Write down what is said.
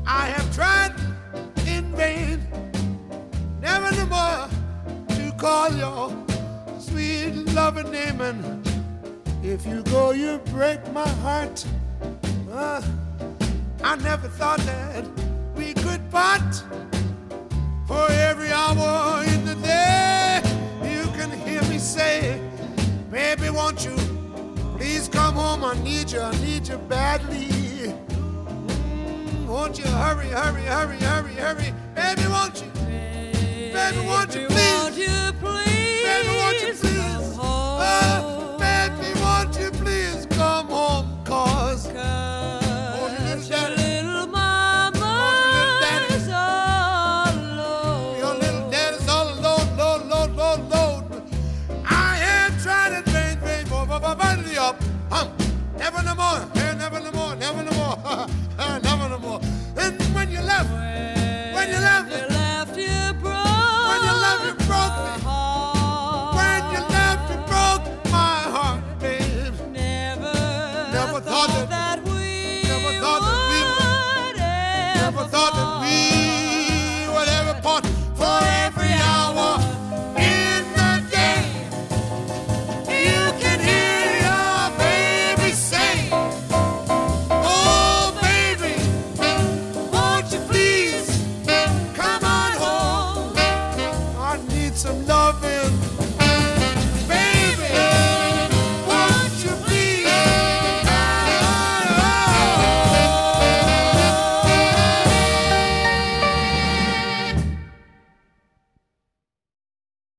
I have tried in vain, never no more to call your sweet loving name. And if you go, you break my heart. I never thought that we could part. For every hour in the day, you can hear me say, baby, won't you please come home? I need you badly. Won't you hurry, hurry, hurry, hurry, hurry? Baby, won't you? Baby, won't you please? Won't you please?